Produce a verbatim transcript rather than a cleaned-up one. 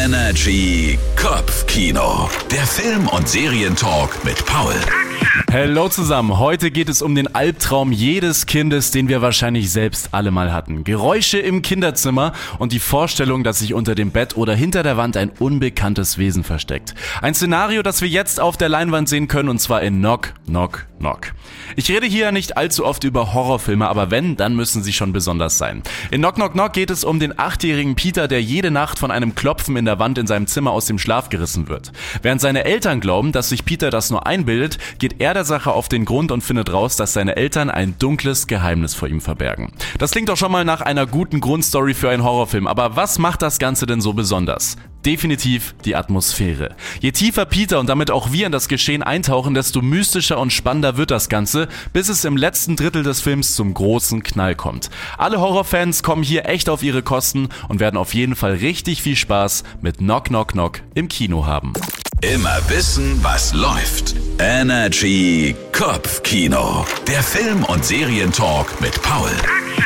Energy Kopfkino. Der Film- und Serientalk mit Paul. Hallo zusammen, heute geht es um den Albtraum jedes Kindes, den wir wahrscheinlich selbst alle mal hatten. Geräusche im Kinderzimmer und die Vorstellung, dass sich unter dem Bett oder hinter der Wand ein unbekanntes Wesen versteckt. Ein Szenario, das wir jetzt auf der Leinwand sehen können, und zwar in Knock, Knock, Knock. Ich rede hier nicht allzu oft über Horrorfilme, aber wenn, dann müssen sie schon besonders sein. In Knock, Knock, Knock geht es um den achtjährigen Peter, der jede Nacht von einem Klopfen in der Wand in seinem Zimmer aus dem Schlaf gerissen wird. Während seine Eltern glauben, dass sich Peter das nur einbildet, geht er der Sache auf den Grund und findet raus, dass seine Eltern ein dunkles Geheimnis vor ihm verbergen. Das klingt doch schon mal nach einer guten Grundstory für einen Horrorfilm, aber was macht das Ganze denn so besonders? Definitiv die Atmosphäre. Je tiefer Peter und damit auch wir in das Geschehen eintauchen, desto mystischer und spannender wird das Ganze, bis es im letzten Drittel des Films zum großen Knall kommt. Alle Horrorfans kommen hier echt auf ihre Kosten und werden auf jeden Fall richtig viel Spaß mit Knock Knock Knock im Kino haben. Immer wissen, was läuft. Energy Kopfkino. Der Film- und Serientalk mit Paul.